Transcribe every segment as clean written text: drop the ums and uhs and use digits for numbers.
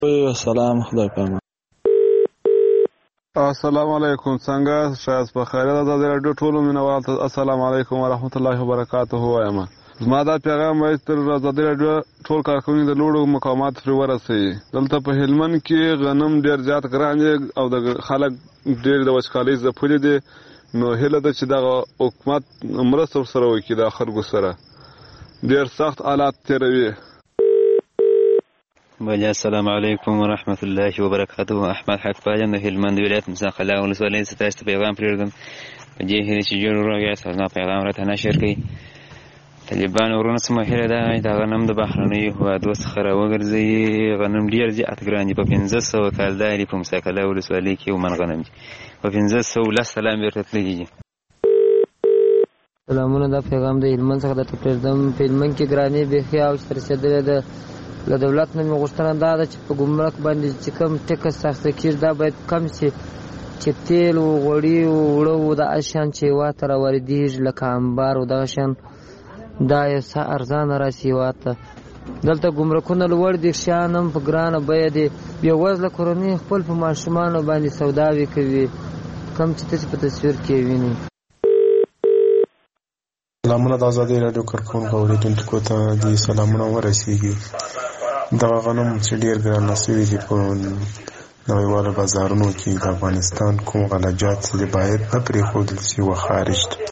سلام خدای پامان. السلام علیکم. څنګه شاید په خیر ده د رادیو ټولو مینوال ته السلام علیکم ورحمت الله وبرکاته وایم. زما دا پیغام وایي تر د رادیو ټول کارکونکو د لوړو مقامات پرې ورسوي. دلته په هلمند کې غنم ډېر زیات ګران دي او د خلک ډېر د وچکالۍ ځپلي دي. نو هیله ده چې دغه حکومت مرسته سره وکړي د خلکو سره. ډېر سخت حالات تېروي. بله السلام علیکم ورحمت الله وبرکاته. احمد حق پالم د هلمند ولایت مساقله ولسوالۍ څخه تاسو ته پیغام پرېږدم په دې هیله چې جوړ وروغاست او زما پیغام راته نشر کړئ. طالبانو ورونو څخه هیله ده دا غنم د بهرنیو هېوادو څخه راوګرځوي. غنم ډېر زیات ګران دي. په 1500 کال دي په مساقله ولسوالۍ کې ومن غنم دي. په 1510 سلام بیرته تللي دي. سلامونه. دا پیغام د هلمند څخه درته پرېږدم. په هلمند کې ګراني بیخي اوج ته رسېدلې ده. له دولت نه مې غوښتنه دا ده چې په ګمرک باندې چې کوم ټکس اخیسته کېږي دا باید کم شي. چې تیل و غوړي و اوړه و دغه شیان چې هېواد ته راواردېږي لکه انبار و دغه شیان دا یو څه ارزانه راشي هېواد ته. دلته ګمرکونه لوړ دي، شیان هم په ګرانه بیه دي. بېوزله کورنۍ خپل په ماشومانو باندې سوداوې کوي کوم چې تاسې په تصویر کې وینئ. سلامونه. د ازادۍ راډیو کارکوونکو اورېدونکو ته دې سلامونه ورسېږي. دغه غنم چې ډېر ګرانه شوي دي په نړیوالو بازارونو کې د افغانستان کوم غلجات دي باید نه پرېښودل شي و خارج ته.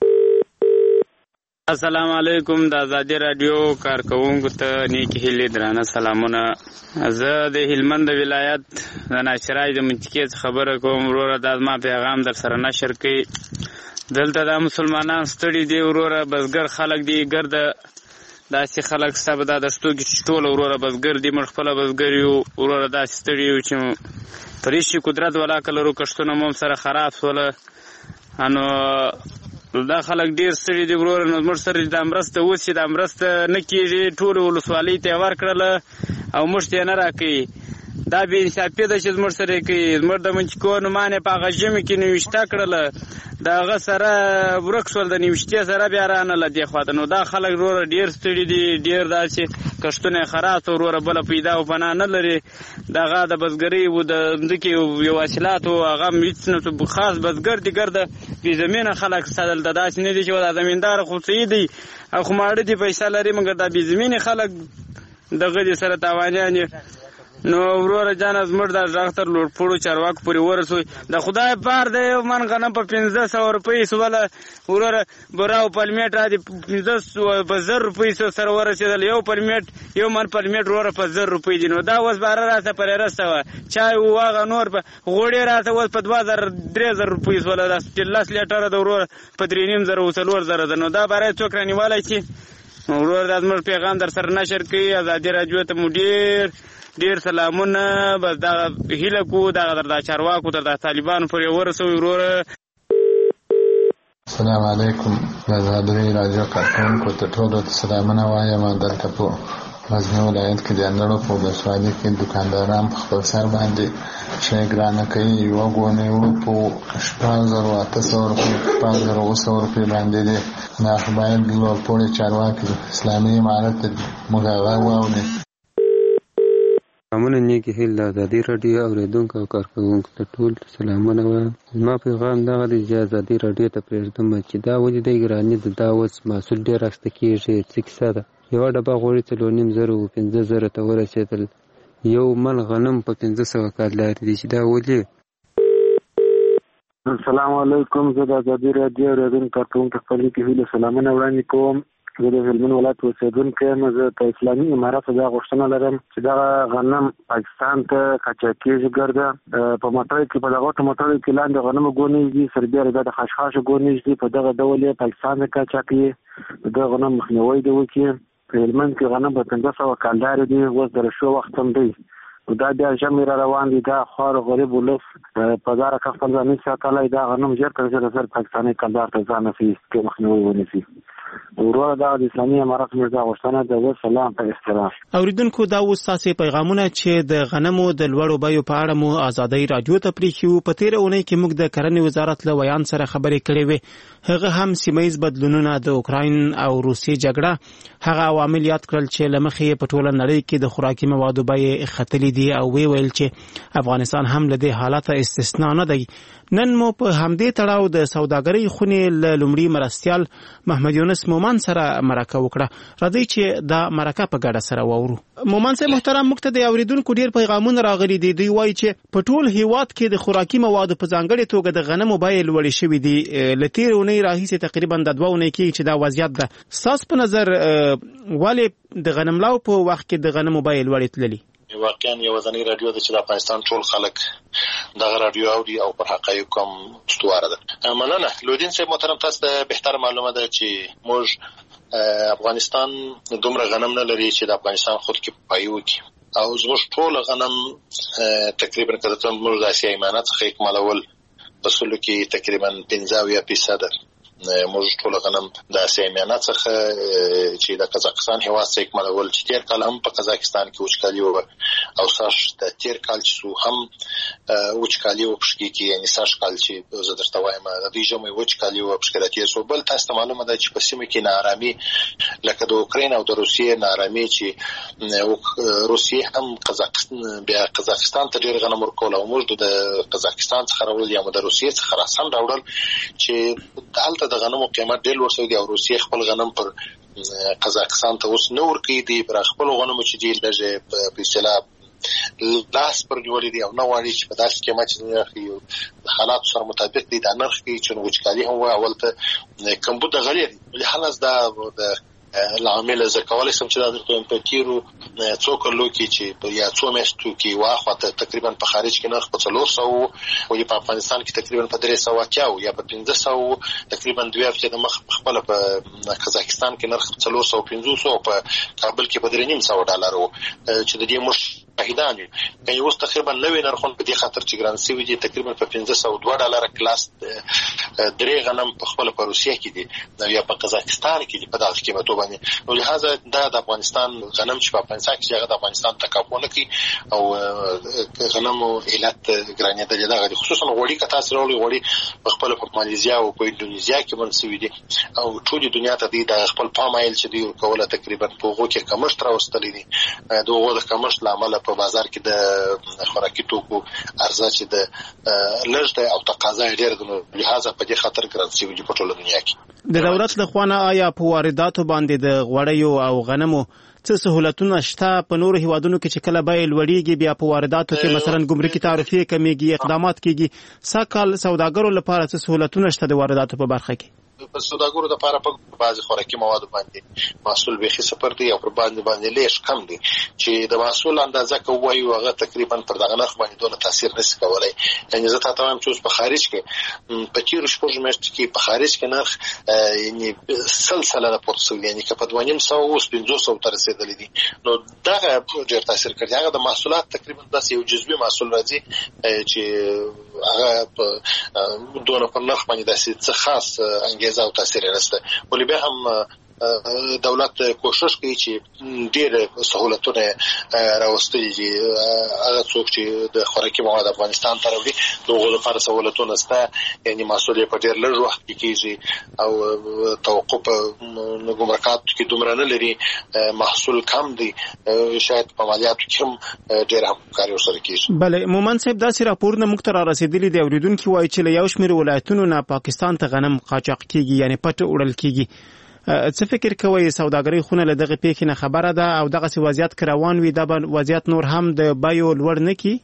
السلام علیکم. د ازادۍ راډیو کارکوونکو ته نیکې هیلې درانه سلامونه. زه د هلمند ولایت د ناشرای د منطقې څخه خبره کوم. وروره دا زما پیغام در سره نشر کړئ. دلته دا مسلمانان ستړي دي وروره. بزګر خلک دي. ګرده داسې خلک ستا به دا دستو کې چې ټوله وروره بزګر دي. موږ خپله بزګر یو وروره. داسې ستړي یو چې پرېشي قدرت ولاکه لرو. کښتونه مو هم سره خراب شوله. نو دا خلک ډېر ستړي دي وروره. نو زموږ سره دا مرسته اوس چې دا مرسته نه کېږي. ټولو ولسوالۍ ته یې ورکړله او موږ ته یې نه راکوي. دا بې انصافي ده چې زموږ سره یې کوي. زموږ د منچکو نومان یې په هغه ژمي کې نوشته کړله. د هغه سره ورک شول. د نوشتې سره بیا رانله دې خوا ته. نو دا خلک وروره ډېر ستړي دي. ډېر داسې کښتونه یې خراب شو وروره. بله پیدا او پناه نه لري. د هغه د بزګرۍ و د ځمکې یو حاصلات و هغه هم هېڅ نه خاص بزګر دي. ګرده بې زمینه خلک ستا دلته داسې نه دي چې دا زمینداره خو صحیح دی او خو ماړه دي پیسه لري مګر دا بې زمینې خلک دغه دي سره تاوانیان دي. نو وروره جانه زموږ دا غږ تر لوړپوړو چارواکو پورې ورسوي. د خدای پار د یو من غنم په 1500 روپۍ سوله وروره. براو پلمیټ را دي په 1000 روپۍ سره ورسېدل. یو پلمیټ یو من پلمیټ وروره په 1000 روپۍ دي. نو دا اوس باره راته پرې رسته وه. چای و هغه نور په غوړې راته اوس په 2000-3000 روپۍ سوله. دا 10 لیټره د وروره په 3500 او 4000 ده. نو دا باره څوک رانیولی شي. وروره دا زموږ پیغام در سره نشر کوي. ازادي راډیو ته مو ډېر سلامونه. بس دا هیله کوو دا چارواکو تر دا طالبانو پورې ورسوي وروره. السلام علیکم. د ازادۍ راډیو کارکوونکو ته ټولو ته سلامونه وایم. دلته په غزني ولایت کې د اندړو په ولسوالۍ کې دوکانداران په خپل سر باندې شی ګرانه کوي. یوه ګونۍ وړو په 6800 روپۍ 1900 روپۍ باندې دی. دا خو باید لوړپوړي چارواکي اسلامي امارت ته موږ هغه واورئ. سلامونه. نیکې هیلې د ازادۍ راډیو اورېدونکو او کارکوونکو ته ټول سلامونه وایم. زما پیغام دغه دی چې ازادۍ راډیو ته پرېږدم چې دا ولې دی ګراني ده. دا اوس محصول ډېر اخیسته کېږي. څه کیسه ده. یوه ډبه غوړي 4500 و 5000 ته ورسېدل. یو من غنم په 1500 کال لري دي چې دا ولې. السلام علیکم. زه د ازادۍ راډیو اورېدونکو کارکوونکو خپل کې هیله سلامونه وړاندې کوم. زه د هلمند ولایت اوسېدونکی یم. زه په اسلامي اماراتو دا غوښتنه لرم چې دغه غنم پاکستان ته قاچاقېږي. ګرده په موټرو کې په دغه موټرو کې لاندې غنمو ګونیز دي. سربیره دا د خشخاشو ګونیز دي. په دغه ډول یې پاکستان ته قاچاقوي. د دغه غنم مخنیوی دې وکړي. په هلمند کې غنم په 1500 کالدارې دي. اوس د رشو وخت هم دی. دا بیا ژمی را روان دي. دا خوار غریب ولس په داره که خپل ځان نه ساتلی. دا غنم ژر تر ژره پاکستاني کلدار ته ځان نسي مخنیوی ونیسي. وروره دا د اسلامي امارت موږ دا غوښتنه ده. والسلام په احترام. اوریدونکو دا اوس تاسې پیغامونه چې د غنمو د لوړو بیو په اړه مو ازادۍ راډیو ته پرېښي. په تېره اونۍ کې موږ د کرنې وزارت له ویان سره خبرې کړې وې. هغه هم سیمهیز بدلونونه، د اوکراین او روسیې جګړه، هغه عوامل یاد کړل چې له مخې په ټوله نړۍ کې د خوراکي موادو بیې ختلې دي او وی ویل چې افغانستان هم له دې حالته استثنا نه دی. نن مو په همدې تړاو د سوداګرۍ خونې له لومړي مرستیال محمد یونس مومن سره مرکه وکړه. راځئ چې دا مرکه په ګډه سره واورو. مومن صاحب محترم، موږ ته د اوریدونکو ډېر پیغامونه راغلي دي. دوی وایي چې په ټول هیواد کې د خوراکي موادو په ځانګړې توګه د غنمو بیې لوړې شوې دي. له تېرې اونۍ راهیسې تقریبا د 2 اونۍ کېږي چې دا وضعیت ده. ستاسو په نظر ولې د غنملاو په وخت کې د غنمو بیې لوړې تللي؟ واقعا یو ځاني رادیو ده چې د افغانستان ټول خلک دغه رادیو اوري او پر حقایق کوم استواره ده. مننه لودین صاحب محترم، تاسو ته بهتر معلومه ده چې موږ افغانستان دومره غنم نه لري چې د افغانستان خود کې پایو کی او زموږ ټول غنم تقریبا کله موږ د اسیا ایمانات څخه اکمالول اصول کې تقریبا 15% موږ ټول غنم د اسیا ایمانات څخه چې د قزاقستان هیواد څخه اکمالول چې تیر کال هم په قزاقستان کې وچکالي و او ساش د تیر کال چې هم وچکالي و پښکی کې یعنی ساش کال چې زه درته وایم د دې جمعي وچکالي و پښکراتي سو بل تاسو معلومه ده چې په سیمه کې ناارامي لکه د اوکراین او د روسیې ناارامي چې روسیې هم قزاقستان ته ډیر غنم ورکول او موږ د قزاقستان څخه راوړل یا د روسیې څخه راسن راوړل چې د غنمو قیمت ډېر لوړ شوی دی او روسیې خپل غنم پر قزاقستان ته اوس نه ورکوي دي. پر خپل غنمو چې دی لږه په اصطلاح لاس پر نیولې دي او نه غواړي چې په داسې قیمت چې د حالاتو سره مطابق دي دا نرخ کوي چې وچکالي هم وایي اول ته کمبود غلي دي. لهغه دا د العامل زه کولای شم چې دا په تیرو څو کلو کې چې یا څو میاشتو کې واخته تقریبا په خارج کې نرخ په 400 او په افغانستان کې تقریبا په 300 یا په 1500 تقریبا 2 هفته د مخ خپل په قزاقستان کې نرخ 450 او په کابل کې په $300 چې د دې مش شاهدان یو اوس تقریبا نوې نرخونه په دې خاطر چې ګران سوي دي تقریبا په $502 کلاس درې غنم په خپل په روسیه کې دي یا په قزاقستان کې دي په دغه قیمتو باندې. نو لهدا د افغانستان غنم چې په افغانستان کې هغه د افغانستان تکافونه کوي او غنم علت ګرانې د دغه خصوصا غوړي کته سره غوړي په خپل په ماليزیا او په انډونیزیا کې منسوي دي او ټول دنیا ته د خپل پامایل چې دی کوله تقریبا په هغه کې کمښت راوستلې دي. دغه د کمښت لامل په بازار کې د خوراکي توکو ارزښت چې د لږ دی او تقاضا ډېر دی. لهدا په دې خاطر ګرانسي وي په ټوله دنیا کې. د دولت له خوا نه آیا په وارداتو باندې د غوړیو او غنمو څه سہولتونه شته؟ په نورو هیوادونو کې چې کله بیې لوړیږي بیا په وارداتو کې مثلا ګمرکي تعرفې کمیږي، اقدامات کیږي. ساکال سوداګرو لپاره څه سہولتونه شته د وارداتو په برخه کې؟ په سوداګرو د لپاره په بعضي خوراکي موادو باندې محصول به صفر دی او پر باندې لیش کم دی چې د محصول اندازه کوي هغه تقریبا پر دغه نرخ باندې دونه تاثیر نشي کولای. یعنی زه ته وایم چې په خارج کې په تیر شپږ میاشتې کې په خارج کې نرخ یعنی سلسله د پورتسل یعنی که په 200 او 500 تر رسیدلې دي. نو دغه ډېر تاثیر کوي. هغه د محصولات تقریبا داسې یو جزوي محصول راځي چې هغه دونه په نرخ باندې داسې څه خاص انګیزه او تاثیر نشته. ولې به هم دولت کوشش کوي چې ډېر سہولتونه راوستي دي. هغه څوک چې د خوراکي مواد افغانستان ته راوړي دغه لپاره سہولتونه شته. یعنی محصول په ډېر لږ وخت کې کېږي او توقف ګمرکات کې دومره نه لري. محصول کم دی، شاید په مالیاتو کې هم ډېر همکاري ورسره کېږي. بله مومن صاحب، داسې راپورونه موږ ته رارسېدلي دي. اوریدونکي وایي چې له یو شمېر ولایتونو نه پاکستان ته غنم قاچاق کېږي یعنی پټ وړل کېږي. څه فکر کوئ سوداګرۍ خونه له دغه پیښې نه خبره ده او دغسې وضعیت که روان وي دا به وضعیت نور هم د بیو لوړ نه کړي؟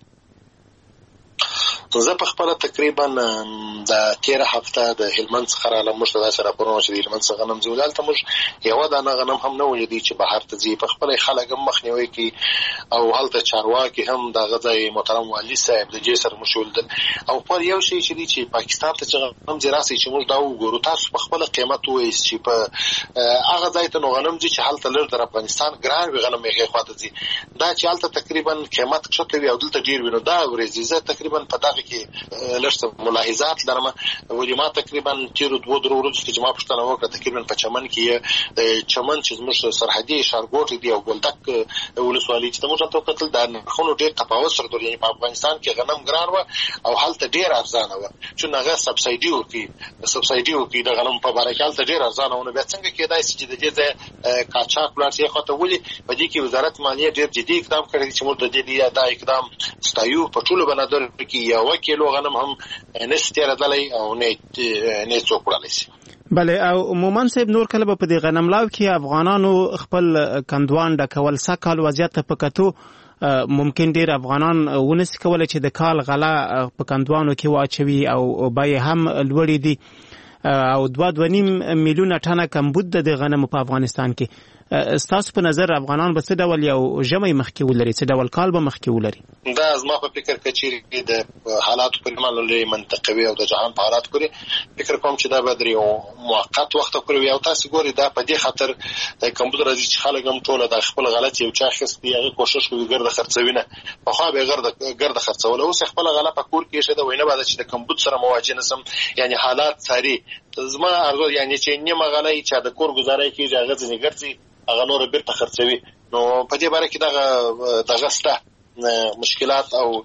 زه په خپل تقریبا د تیر هفته د هلمند څخه راغلم. موږ ته داسې راپورونه چې د هلمند څخه غنم ځي دلته موږ یوه دانه غنم هم نه ولیدي چې بهر ته ځي. په خپل خلک هم مخنیوی کوي او هلته چارواکي هم دغه ځای محترم والي صاحب د جې سره موږ ولیدل او پر یو شی چې دی چې پاکستان ته چې غنم ځي راسي چې موږ دا وګورو تاسو په خپل قیمت وایي چې په هغه ځای ته نو غنم ځي چې هلته لږ د افغانستان ګران وي غنم یې خواته ځي. دا چې هلته تقریبا قیمت کښته وي او دلته ډېر وي نو دا ورځي. زه تقریبا په دغه باندې کې لږ ملاحظات لرم. ولې ما تقریبا تیر 2-3 ورځې کې ما پوښتنه وکړه تقریبا په چمن کې چمن چې زموږ سرحدي ښارګوټ دی او ګلدک ولسوالۍ چې موږ ته کتل دا نرخونو ډېر تفاوت سره درلود. په افغانستان کې غنم ګران و او هلته ډېر ارزانه و چې هغه سبسایډي ورکړي د غنم په باره کې هلته ډېر ارزانه و. نو بیا څنګه کېدای شي چې د دې ځای قاچاق ولاړ شي؟ خو ته ولې په دې کې وزارت مالیه ډېر جدي اقدام کړی چې موږ د دې دا اقدام ستایو. په ټولو بنادر کې 1 کیلو غنم هم نشي تېرېدلی او نه څوک وړلی شي. بله، او مومن صاحب نور کله به په دې غنملاو کې افغانانو خپل کندوان ډکول سږ کال وضعیت ته په کتو ممکن ډیر افغانان ونسي کولای چې د کال غلا په کندوانو کې واچوي او بیې هم لوړې دي او 2.5 میلیونه ټنه کمبود د غنمو په افغانستان کې. ستاسو په نظر افغانان به څه ډول یو ژمی مخکې ولري، څه ډول کال به مخکې ولري؟ دا زما په فکر کې چې د حالاتو په اړه لري منطقوي او د جهان په حالات پورې فکر کوم چې دا به درې موقت وخت پورې او تاسو ګوري دا په دې خاطر د کمبود راځي چې خلک هم ټول د خپل غلط یو چا خستي هغه کوشش کوي ګرد خرڅوینه په خو به ګرد خرڅول اوس خپل غلط په کور کې شه دا وینه بعد چې د کمبود سره مواجه نسم یعنی حالات ساري زما ارزو یعنی چې نیمه غلای چې د کور گزارای کیږي هغه ځنی ګرځي هغه نور بیرته خرڅوي. نو په دې باره کې دغه سته مشکلات او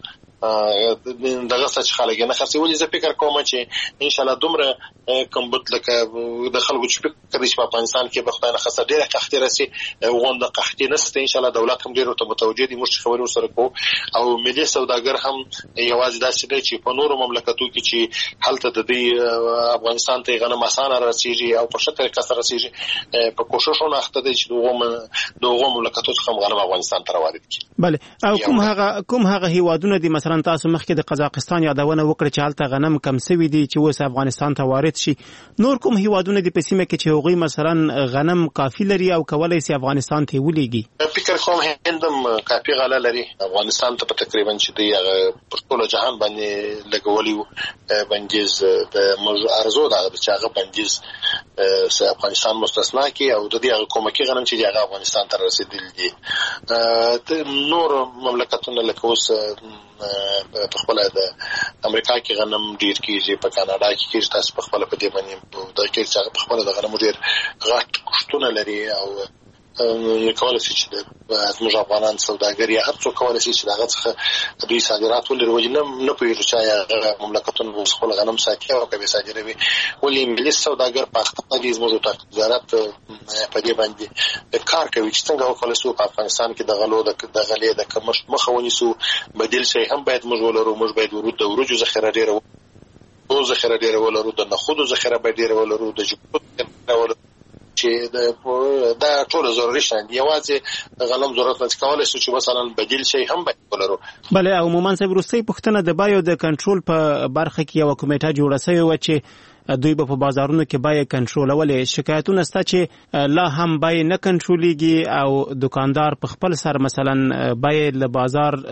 دغه څه خلک نه خرڅوي. زه فکر کوم چې ان شاء الله دومره کمبود لکه د خلکو چې فکر کوي په افغانستان کې به خدای نه خاصه ډېره قحطي راسي غونډه قحطي نشته. ان شاء الله دولت هم ډېر ته متوجه دي، موږ خبرو سره کوو او ملي سوداګر هم یوازې داسې دی چې په نورو مملکتو کې چې هلته د دې افغانستان ته غنم اسانه رسیږي او په ښه طریقه سره رسیږي په کوششونو اخته دي چې دغه مملکتو څخه غنم افغانستان ته وارد کړي. بله، او کوم هغه هیوادونه دي مثلا تاسو مخکې د قزاقستان یادونه وکړه چې هلته غنم کم سوي دي چې اوس افغانستان ته وارد شي، نور کوم هیوادونه دي په سیمه کې چې هغوی مثلا غنم کافي لري او کولای شي افغانستان ته ولېږي؟ فکر کوم هندم کافي غله لري افغانستان ته تقریبا چې دی په ټول جهان باندې لګولي بندیز د موږ ارزو دا چې هغه بندیز افغانستان مستثنا کی او د دې حکومتي غنم چې هغه افغانستان ته رسیدلی دي. نور مملکتونه لکه اوس په خپل د امریکا کې غنم ډیر کیږي، په کاناډا کې کیږي، تاسو په خپل په دې باندې د کې چې په خپل د غنم ډیر غټ کوشتونه لري او کولای شي چې زموږ افغانان سوداګر یا هر څوک کولای شي چې هغه څخه دوی صادرات ولري وجنه نه پوهیږي چې مملکتونه خپل غنم ساتي او کوي صادروي. ولې ملي سوداګر په خپل د زموږ وزارت په دې باندې کار کوي چې څنګه وکولای شو په افغانستان کې د غلو د غلې د کمښت مخه ونیسو. بدیل شي هم باید موږ ولرو، موږ باید ورود د ورجو ذخیره ډیره ولرو، د نخودو ذخیره باید ډیره ولرو، د جوړو ولرو چې دا ټول ضروري شان دي. یوازې د غنم ضرورت نه کولای شو چې مثلا بدیل شي هم باید ولرو. بله، او مومن صاحب وروستۍ پوښتنه د بایو د کنټرول په برخه کې یو کمیټه جوړه شوې وه چې دوی به په بازارونو کې بیې کنټرولولې. شکایتونه شته چې لا هم بیې نه کنټرولیږي او دکاندار په خپل سر مثلا بیې له بازار